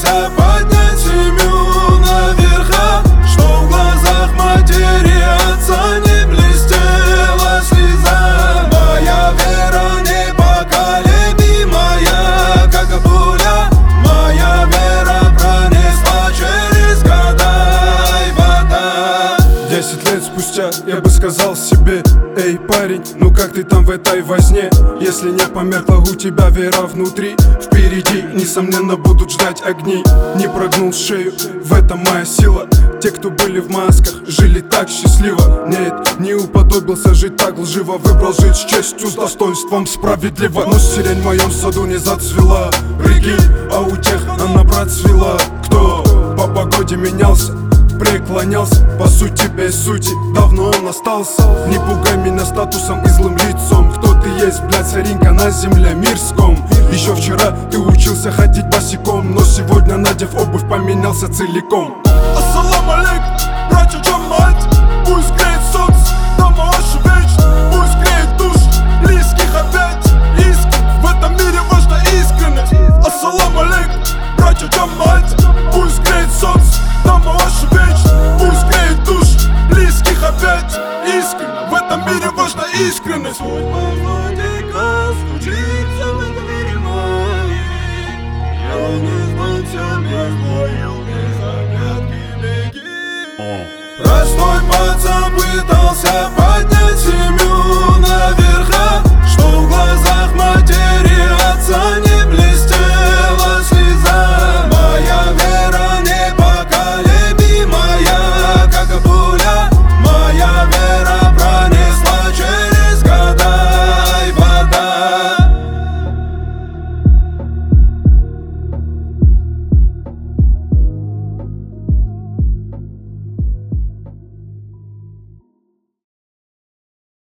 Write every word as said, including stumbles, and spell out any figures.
пытался поднять семью наверха, что в глазах матери отца не блестела слеза. Моя вера непоколебимая, как пуля, моя вера пронесла через года и вода. Десять лет спустя я бы сказал себе: эй, парень, ну как ты там в этой возне? Если не померкла у тебя вера внутри, впереди, несомненно, будут ждать огни. Не прогнул шею, в этом моя сила. Те, кто были в масках, жили так счастливо. Нет, не уподобился жить так лживо. Выбрал жить с честью, с достоинством, справедливо. Но сирень в моем саду не зацвела, прикинь, а у тех она процвела. Кто по погоде менялся, преклонялся, по сути без сути, давно он остался. Не пугай меня статусом и злым лицом. Кто ты есть, блядь, соринка на земле мирском. Еще вчера ты учился ходить босиком, но сегодня, надев обувь, поменялся целиком. Ассалам алейкум, братья Джамать. Пусть греет солнце, дома ваши вечны. Пусть греет душ близких опять. Искренне, в этом мире важна искренность. Ассалам алейкум, братья Джамать. Пусть греет солнце, дома ваши вечны. Пусть греет душ близких опять. Искренне, в этом мире важна искренность. Простой пацан пытался поднять